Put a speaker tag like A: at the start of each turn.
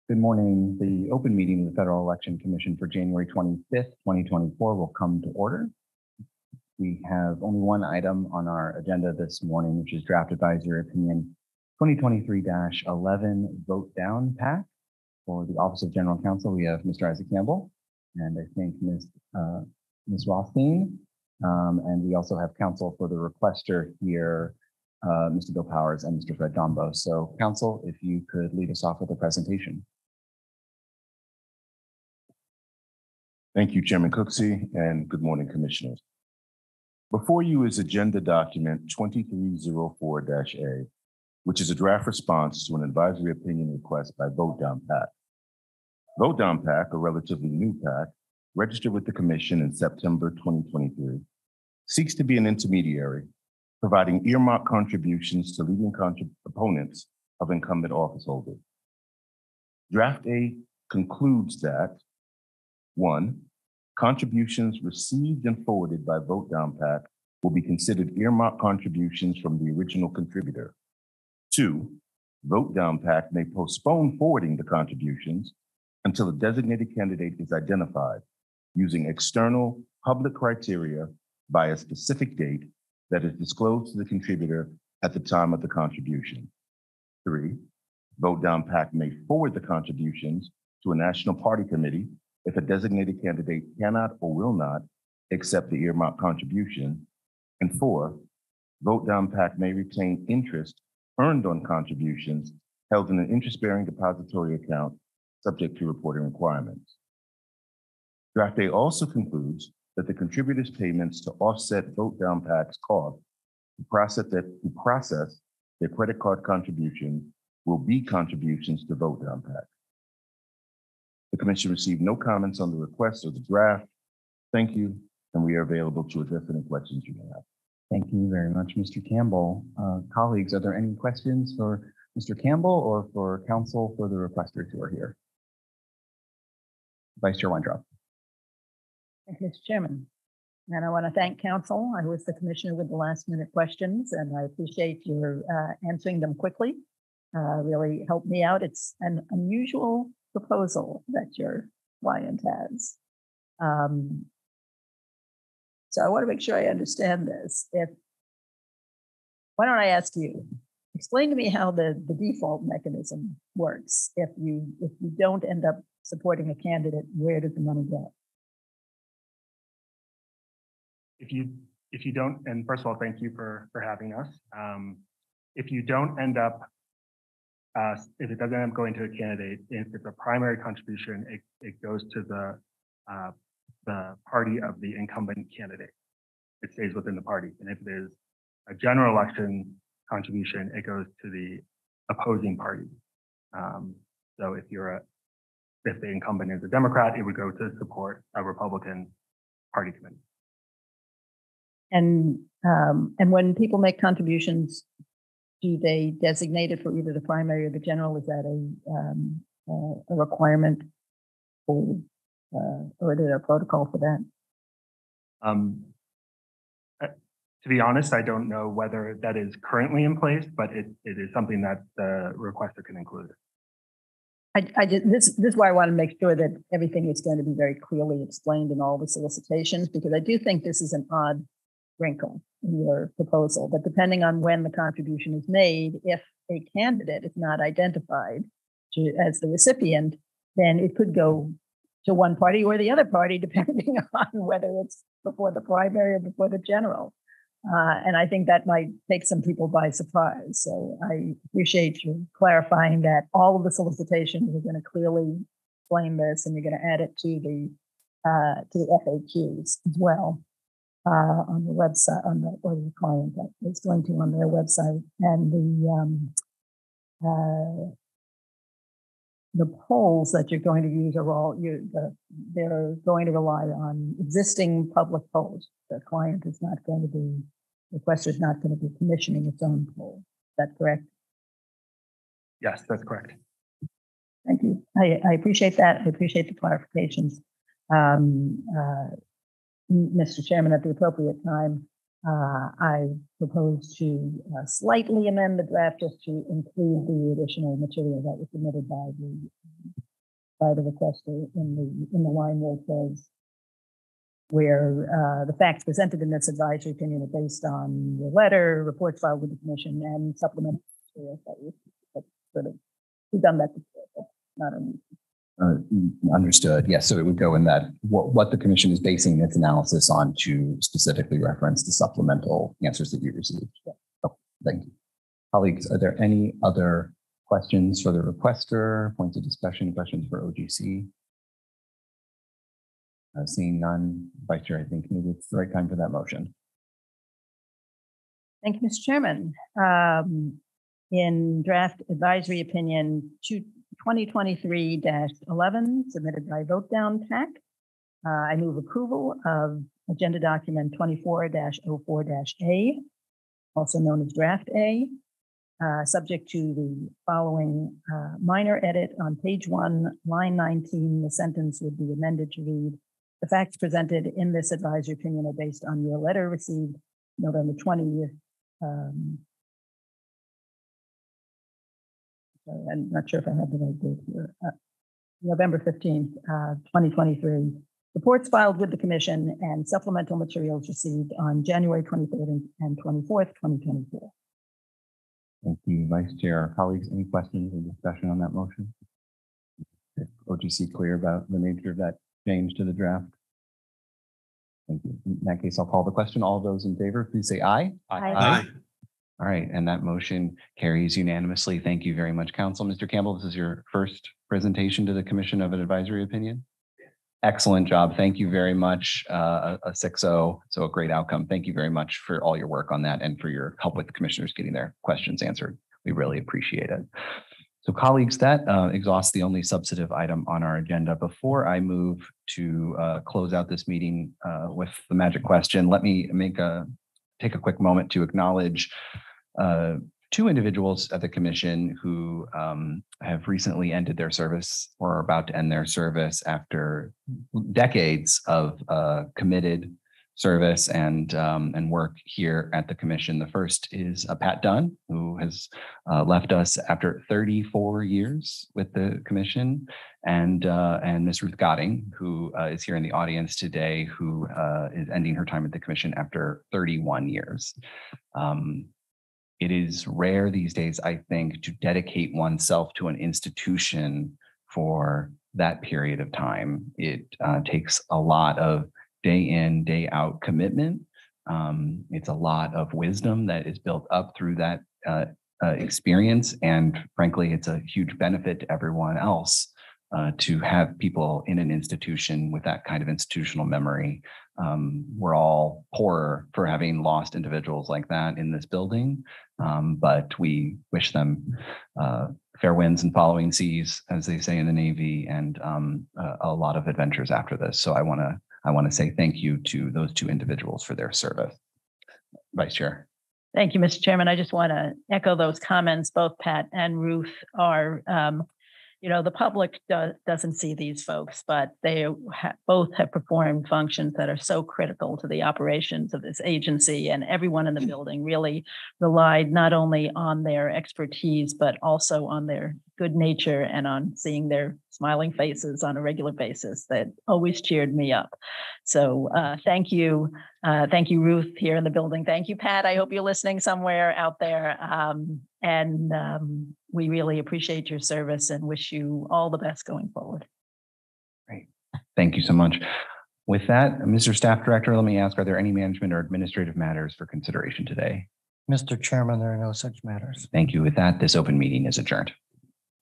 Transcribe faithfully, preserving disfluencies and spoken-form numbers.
A: Good morning. The open meeting of the Federal Election Commission for January twenty-fifth, twenty twenty-four will come to order. We have only one item on our agenda this morning, which is draft advisory opinion twenty twenty-three dash eleven vote down pack. For the Office of General Counsel, we have Mister Isaac Campbell, and I think Miz Uh, Miz Rothstein. Um, and we also have counsel for the requester here, uh, Mister Bill Powers and Mister Fred Dombo. So counsel, if you could lead us off with a presentation.
B: Thank you, Chairman Cooksey, and good morning, Commissioners. Before you is Agenda Document twenty-three oh four dash A, which is a draft response to an advisory opinion request by Vote Down PAC. Vote Down PAC, a relatively new PAC, registered with the Commission in September twenty twenty-three, seeks to be an intermediary, providing earmark contributions to leading contrib- opponents of incumbent office holders. Draft A concludes that one, contributions received and forwarded by Vote Down PAC will be considered earmark contributions from the original contributor. Two, Vote Down PAC may postpone forwarding the contributions until a designated candidate is identified using external public criteria by a specific date that is disclosed to the contributor at the time of the contribution. Three, Vote Down PAC may forward the contributions to a national party committee if a designated candidate cannot or will not accept the earmark contribution. And four, Vote Down PAC may retain interest earned on contributions held in an interest-bearing depository account subject to reporting requirements. Draft A also concludes that the contributors' payments to offset Vote Down PAC's cost to process, that, to process their credit card contributions will be contributions to Vote Down PAC. The Commission received no comments on the request or the draft. Thank you, and we are available to address any questions you may have.
A: Thank you very much, Mister Campbell. Uh, colleagues, are there any questions for Mister Campbell or for counsel for the requesters who are here? Vice Chair Weintraub.
C: Thank you, Mister Chairman. And I want to thank counsel. I was the commissioner with the last minute questions, and I appreciate your uh, answering them quickly. Uh, really helped me out. It's an unusual proposal that your client has. Um, so I want to make sure I understand this. If why don't I ask you, explain to me how the, the default mechanism works. If you if you don't end up supporting a candidate, where does the money go?
D: If you if you don't, and first of all, thank you for for having us. Um, if you don't end up Uh, if it doesn't end up going to a candidate, if it's a primary contribution, it, it goes to the uh, the party of the incumbent candidate. It stays within the party. And if it is a general election contribution, it goes to the opposing party. Um, so if you're a if the incumbent is a Democrat, it would go to support a Republican party committee.
C: And um, and when people make contributions, do they designate it for either the primary or the general? Is that a um, uh, a requirement, for, uh, or is there a protocol for that?
D: Um, uh, to be honest, I don't know whether that is currently in place, but it, it is something that the requester can include.
C: I, I did, this, this is why I want to make sure that everything is going to be very clearly explained in all the solicitations, because I do think this is an odd wrinkle in your proposal, but depending on when the contribution is made, if a candidate is not identified to, as the recipient, then it could go to one party or the other party, depending on whether it's before the primary or before the general. Uh, and I think that might take some people by surprise. So I appreciate you clarifying that all of the solicitations are going to clearly explain this, and you're going to add it to the uh, to the F A Qs as well. Uh, on the website, on the or the client that is going to on their website, and the um, uh, the polls that you're going to use are all you. The, they're going to rely on existing public polls. The client is not going to be, the requester is not going to be commissioning its own poll. Is that correct?
D: Yes, that's correct.
C: Thank you. I, I appreciate that. I appreciate the clarifications. Um, uh, Mister Chairman, at the appropriate time, Uh, I propose to uh, slightly amend the draft just to include the additional material that was submitted by the by the requester in the in the line where it says where uh, the facts presented in this advisory opinion are based on your letter, reports filed with the commission, and supplemental materials that we that sort of we've done that before, but not on.
A: Uh, understood. Yes. So it would go in that what, what the commission is basing its analysis on to specifically reference the supplemental answers that you received. Oh, thank you. Colleagues, are there any other questions for the requester, points of discussion, questions for O G C? Uh, seeing none, Vice Chair, I think maybe it's the right time for that motion.
C: Thank you, Mister Chairman. Um, in draft advisory opinion two. twenty twenty-three dash eleven submitted by Vote Down PAC. Uh, I move approval of agenda document twenty-four dash oh four dash A, also known as draft A, uh, subject to the following uh, minor edit on page one, line nineteen. The sentence would be amended to read, the facts presented in this advisory opinion are based on your letter received November twentieth. Um, I'm not sure if I have the right date here. Uh, November fifteenth, uh, twenty twenty-three. Reports filed with the commission and supplemental materials received on January twenty-third and twenty-fourth, twenty twenty-four.
A: Thank you, Vice Chair. Colleagues, any questions or discussion on that motion? Is O G C clear about the nature of that change to the draft? Thank you. In that case, I'll call the question. All those in favor, please say aye.
C: Aye.
A: Aye. All right, and that motion carries unanimously. Thank you very much, Council. Mister Campbell, this is your first presentation to the Commission of an Advisory Opinion. Excellent job. Thank you very much. Uh, a six oh, so a great outcome. Thank you very much for all your work on that and for your help with the commissioners getting their questions answered. We really appreciate it. So colleagues, that uh, exhausts the only substantive item on our agenda. Before I move to uh, close out this meeting uh, with the magic question, let me make a take a quick moment to acknowledge uh, two individuals at the commission who um, have recently ended their service or are about to end their service after decades of uh, committed service and um, and work here at the commission. The first is uh, Pat Dunn, who has uh, left us after thirty-four years with the commission, and uh, and Miz Ruth Gotting, who uh, is here in the audience today, who uh, is ending her time at the commission after thirty-one years. Um, it is rare these days, I think, to dedicate oneself to an institution for that period of time. It uh, takes a lot of day in, day out commitment. Um, it's a lot of wisdom that is built up through that uh, uh, experience. And frankly, it's a huge benefit to everyone else uh, to have people in an institution with that kind of institutional memory. Um, we're all poorer for having lost individuals like that in this building, um, but we wish them uh, fair winds and following seas, as they say in the Navy, and um, a, a lot of adventures after this. So I want to I want to say thank you to those two individuals for their service. Vice Chair.
C: Thank you, Mister Chairman. I just want to echo those comments. Both Pat and Ruth are, um, you know, the public do, doesn't see these folks, but they ha both have performed functions that are so critical to the operations of this agency, and everyone in the building really relied not only on their expertise, but also on their good nature and on seeing their smiling faces on a regular basis that always cheered me up. So uh, thank you. Uh, thank you, Ruth, here in the building. Thank you, Pat. I hope you're listening somewhere out there. Um, and um, we really appreciate your service and wish you all the best going forward.
A: Great. Thank you so much. With that, Mister Staff Director, let me ask, are there any management or administrative matters for consideration today?
E: Mister Chairman, there are no such matters.
A: Thank you. With that, this open meeting is adjourned.